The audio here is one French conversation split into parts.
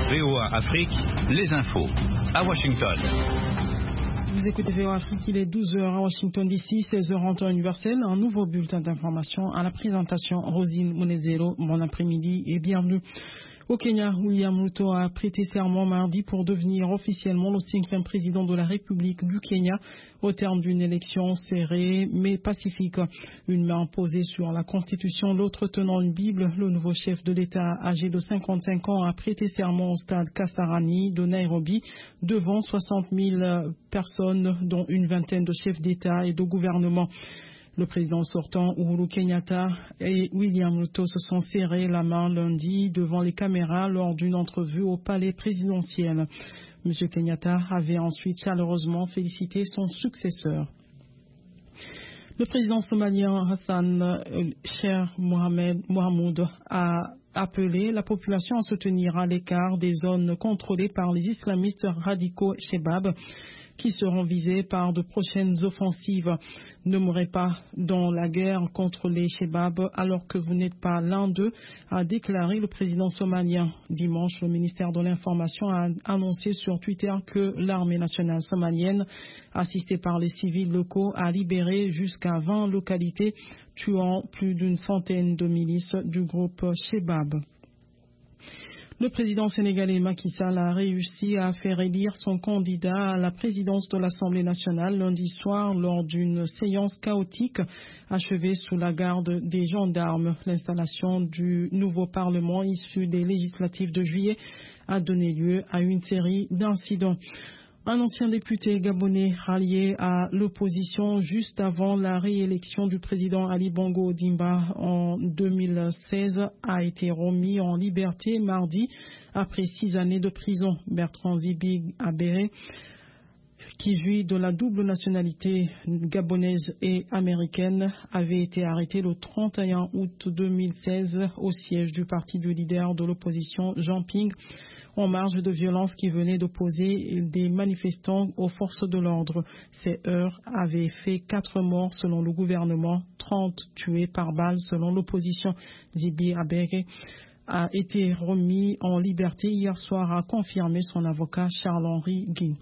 VOA Afrique, les infos. À Washington. Vous écoutez VOA Afrique, il est 12h à Washington DC, 16h en temps universel. Un nouveau bulletin d'information à la présentation. Rosine Monezero, bon après-midi et bienvenue. Au Kenya, William Ruto a prêté serment mardi pour devenir officiellement le 5e président de la République du Kenya au terme d'une élection serrée mais pacifique. Une main posée sur la Constitution, l'autre tenant une Bible. Le nouveau chef de l'État, âgé de 55 ans, a prêté serment au stade Kasarani de Nairobi devant 60 000 personnes, dont une vingtaine de chefs d'État et de gouvernement. Le président sortant, Uhuru Kenyatta, et William Ruto se sont serrés la main lundi devant les caméras lors d'une entrevue au palais présidentiel. M. Kenyatta avait ensuite chaleureusement félicité son successeur. Le président somalien Hassan Sheikh Mohamud a appelé la population à se tenir à l'écart des zones contrôlées par les islamistes radicaux Shebab, qui seront visés par de prochaines offensives. Ne mourrez pas dans la guerre contre les Shebab alors que vous n'êtes pas l'un d'eux, a déclaré le président somalien. Dimanche, le ministère de l'Information a annoncé sur Twitter que l'armée nationale somalienne, assistée par les civils locaux, a libéré jusqu'à 20 localités, tuant plus d'une centaine de milices du groupe Shebab. Le président sénégalais Macky Sall a réussi à faire élire son candidat à la présidence de l'Assemblée nationale lundi soir lors d'une séance chaotique achevée sous la garde des gendarmes. L'installation du nouveau Parlement issu des législatives de juillet a donné lieu à une série d'incidents. Un ancien député gabonais rallié à l'opposition juste avant la réélection du président Ali Bongo Ondimba en 2016 a été remis en liberté mardi après 6 années de prison. Bertrand Zibi Abere, qui jouit de la double nationalité gabonaise et américaine, avait été arrêté le 31 août 2016 au siège du parti du leader de l'opposition Jean Ping, en marge de violences qui venaient d'opposer des manifestants aux forces de l'ordre. Ces heurts avaient fait 4 morts selon le gouvernement, 30 tués par balle selon l'opposition. Zibi Abere a été remis en liberté hier soir, a confirmé son avocat Charles-Henri Guy.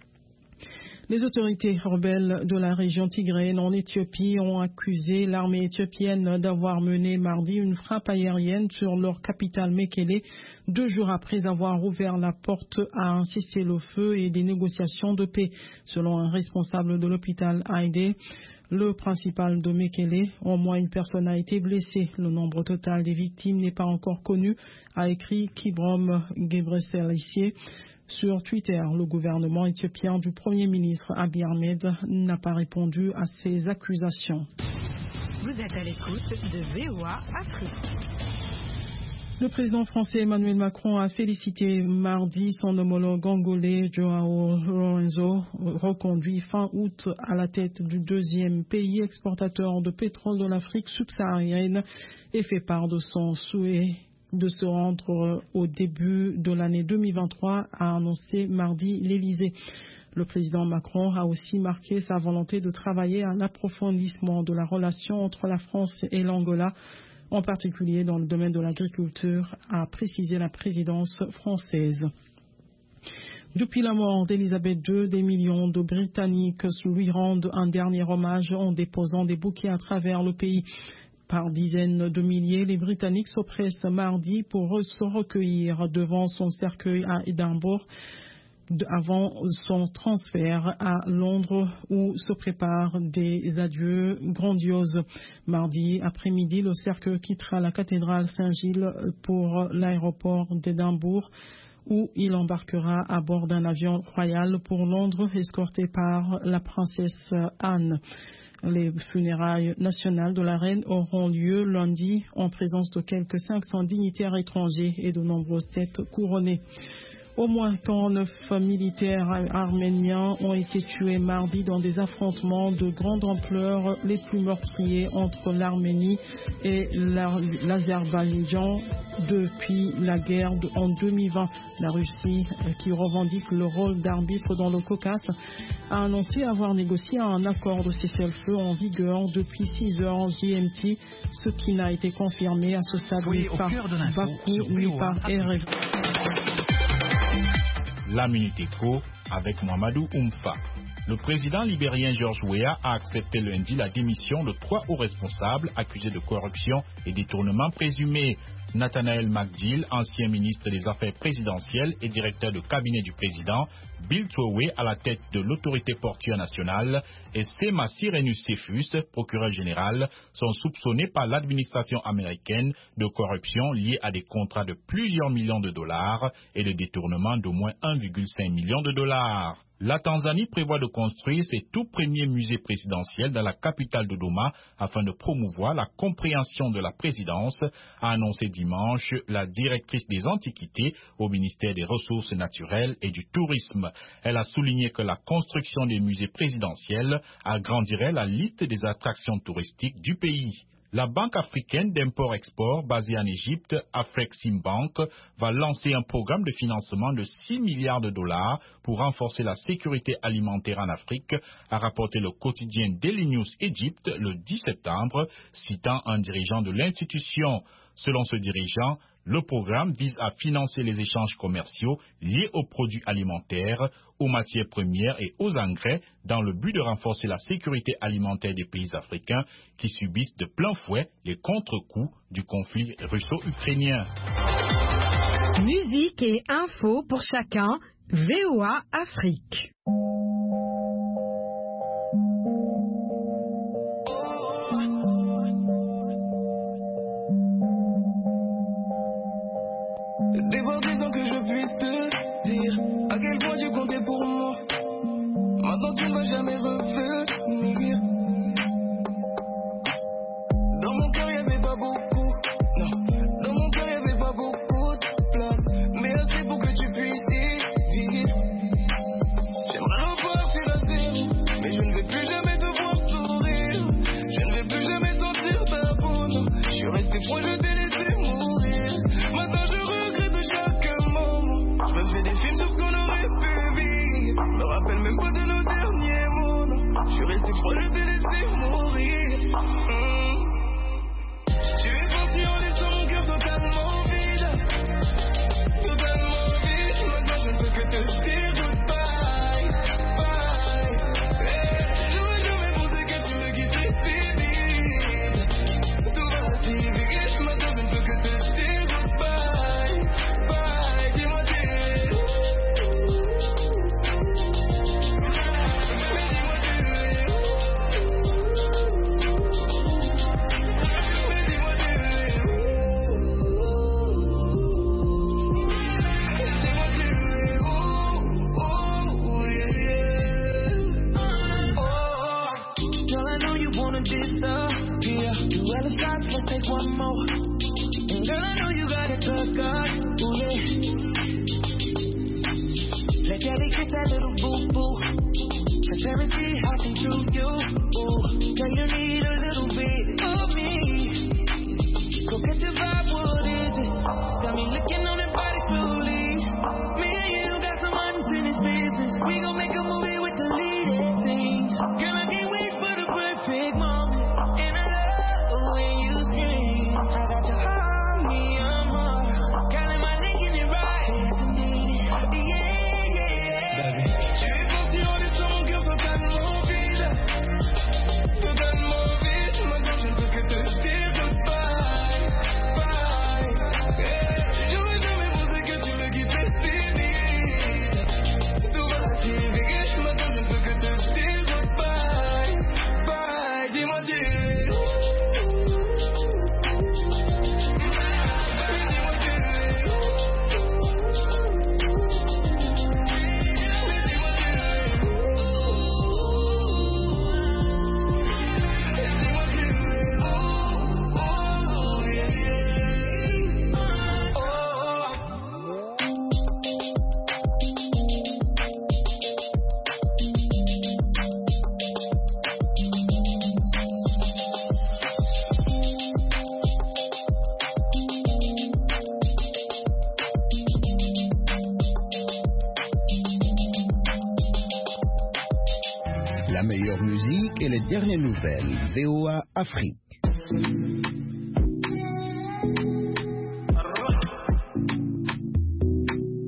Les autorités rebelles de la région tigréenne en Éthiopie ont accusé l'armée éthiopienne d'avoir mené mardi une frappe aérienne sur leur capitale Mekele, 2 jours après avoir ouvert la porte à un cessez-le-feu et des négociations de paix. Selon un responsable de l'hôpital Haïdé, le principal de Mekele, au moins une personne a été blessée. Le nombre total des victimes n'est pas encore connu, a écrit Kibrom Gebreselassie. Sur Twitter, le gouvernement éthiopien du Premier ministre Abiy Ahmed n'a pas répondu à ces accusations. Vous êtes à l'écoute de VOA Afrique. Le président français Emmanuel Macron a félicité mardi son homologue angolais João Lourenço, reconduit fin août à la tête du 2e pays exportateur de pétrole de l'Afrique subsaharienne, et fait part de son souhait de se rendre au début de l'année 2023, a annoncé mardi l'Élysée. Le président Macron a aussi marqué sa volonté de travailler à l'approfondissement de la relation entre la France et l'Angola, en particulier dans le domaine de l'agriculture, a précisé la présidence française. Depuis la mort d'Elisabeth II, des millions de Britanniques lui rendent un dernier hommage en déposant des bouquets à travers le pays. Par dizaines de milliers, les Britanniques s'oppressent mardi pour se recueillir devant son cercueil à Édimbourg avant son transfert à Londres, où se préparent des adieux grandioses. Mardi après-midi, le cercueil quittera la cathédrale Saint-Gilles pour l'aéroport d'Édimbourg, où il embarquera à bord d'un avion royal pour Londres, escorté par la princesse Anne. Les funérailles nationales de la reine auront lieu lundi en présence de quelques 500 dignitaires étrangers et de nombreuses têtes couronnées. Au moins 49 militaires arméniens ont été tués mardi dans des affrontements de grande ampleur, les plus meurtriers entre l'Arménie et l'Azerbaïdjan depuis la guerre en 2020. La Russie, qui revendique le rôle d'arbitre dans le Caucase, a annoncé avoir négocié un accord de cessez-le-feu en vigueur depuis 6 heures GMT, ce qui n'a été confirmé à ce stade ni par Bakou ni par Erevan. La Minute Éco avec Mamadou Oumfa. Le président libérien George Weah a accepté lundi la démission de 3 hauts responsables accusés de corruption et détournement présumé. Nathanael McGill, ancien ministre des Affaires présidentielles et directeur de cabinet du président, Bill Trowe à la tête de l'autorité portuaire nationale et Sema Sirenus Cephus, procureur général, sont soupçonnés par l'administration américaine de corruption liée à des contrats de plusieurs millions de dollars et de détournement d'au moins 1,5 million de dollars. La Tanzanie prévoit de construire ses tout premiers musées présidentiels dans la capitale Dodoma afin de promouvoir la compréhension de la présidence, a annoncé dimanche la directrice des antiquités au ministère des Ressources naturelles et du Tourisme. Elle a souligné que la construction des musées présidentiels agrandirait la liste des attractions touristiques du pays. La Banque africaine d'import-export basée en Égypte, Afreximbank, va lancer un programme de financement de 6 milliards de dollars pour renforcer la sécurité alimentaire en Afrique, a rapporté le quotidien Daily News Egypt le 10 septembre, citant un dirigeant de l'institution. Selon ce dirigeant, le programme vise à financer les échanges commerciaux liés aux produits alimentaires, aux matières premières et aux engrais dans le but de renforcer la sécurité alimentaire des pays africains qui subissent de plein fouet les contre-coups du conflit russo-ukrainien. Musique et infos pour chacun, VOA Afrique. Débordé tant que je puisse te dire à quel point tu comptais pour moi. Maintenant tu ne vas jamais revenir. Dans mon cœur y'avait pas beaucoup, non. Dans mon cœur y'avait pas beaucoup de place, mais assez pour que tu puisses y vivre. J'aimerais repartir à zéro, mais je ne vais plus jamais te voir sourire. Je ne vais plus jamais sentir ta peau, non. Je suis resté froid, je t'ai laissé mourir. Maintenant je regrette chaque moment. Je me fais des films sur ce qu'on aurait pu vivre. Je me rappelle même pas de nos derniers mots, non. Je suis resté froid, je t'ai laissé mourir. Tu es parti en laissant mon cœur totalement vide. Totalement vide. Maintenant je ne peux que te dire goodbye. Bye. J'aurais jamais pensé que tu me quittais si vite. Tout va si vite. Maintenant je ne peux que te dire goodbye. Bye. Dis-moi tu es où? Mais dis-moi tu es où? Girl, I know you wanna disappear. Two other shots, let's take one more. And girl, I know you got it took up. Ooh, yeah. Let Daddy kiss that little boo-boo. Transparency happen to you. Ooh, girl, you need a little bit of me. Go get your vibe, what is it? Got me looking on that body slowly. Me and you got some unfinished business. We gon' make a movie with the leading scenes. Girl, I can't wait for the perfect moment. And I love when you scream. I got your heart, me, I'm hard. Calling my link in it right. Yes, indeed. Yeah, yeah. Tu es parti en laissant mon cœur totalement vide. Totalement vide. Maintenant je ne peux que te dire goodbye. Bye. J'aurais jamais pensé que tu me quittais si vite. Tout va si vite. Maintenant je ne peux que te dire goodbye. Bye. Dis-moi tu es où? Dis-moi tu es où? La meilleure musique et les dernières nouvelles. VOA Afrique.